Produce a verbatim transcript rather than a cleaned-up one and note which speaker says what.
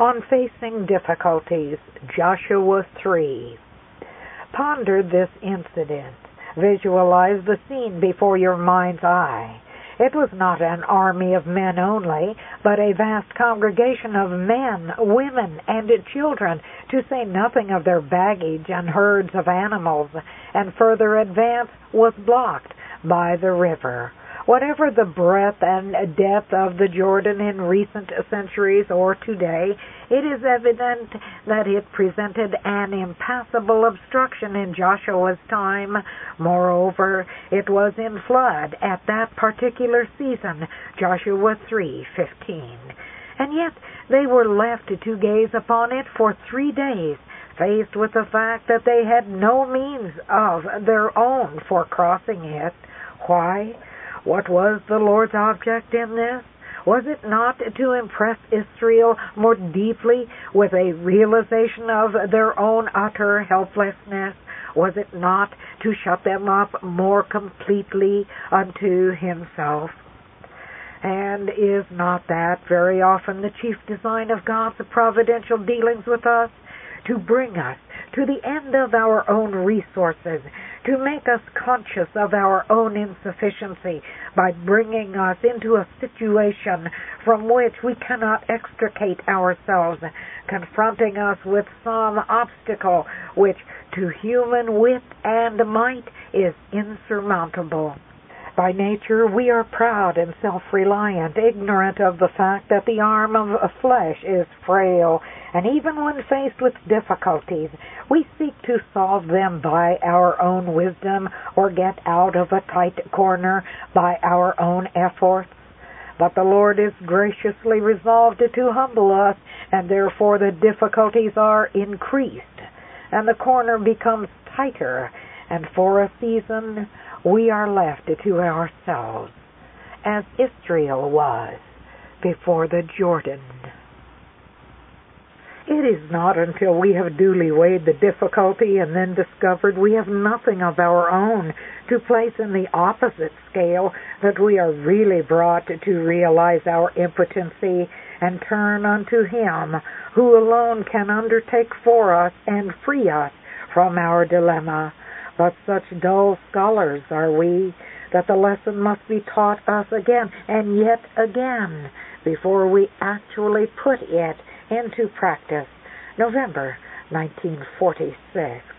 Speaker 1: On facing difficulties, Joshua three. Ponder this incident. Visualize the scene before your mind's eye. It was not an army of men only, but a vast congregation of men, women, and children, to say nothing of their baggage and herds of animals, and further advance was blocked by the river. Whatever the breadth and depth of the Jordan in recent centuries or today, it is evident that it presented an impassable obstruction in Joshua's time. Moreover, it was in flood at that particular season, Joshua three fifteen. And yet they were left to gaze upon it for three days, faced with the fact that they had no means of their own for crossing it. Why? What was the Lord's object in this? Was it not to impress Israel more deeply with a realization of their own utter helplessness? Was it not to shut them up more completely unto Himself? And is not that very often the chief design of God's providential dealings with us? To bring us to the end of our own resources, to make us conscious of our own insufficiency by bringing us into a situation from which we cannot extricate ourselves, confronting us with some obstacle which to human wit and might is insurmountable. By nature we are proud and self-reliant, ignorant of the fact that the arm of flesh is frail, and even when faced with difficulties, we seek to solve them by our own wisdom or get out of a tight corner by our own efforts. But the Lord is graciously resolved to humble us, and therefore the difficulties are increased, and the corner becomes tighter, and for a season we are left to ourselves, as Israel was before the Jordan. It is not until we have duly weighed the difficulty and then discovered we have nothing of our own to place in the opposite scale that we are really brought to realize our impotency and turn unto Him who alone can undertake for us and free us from our dilemma. But such dull scholars are we that the lesson must be taught us again and yet again before we actually put it into practice. November nineteen forty-six.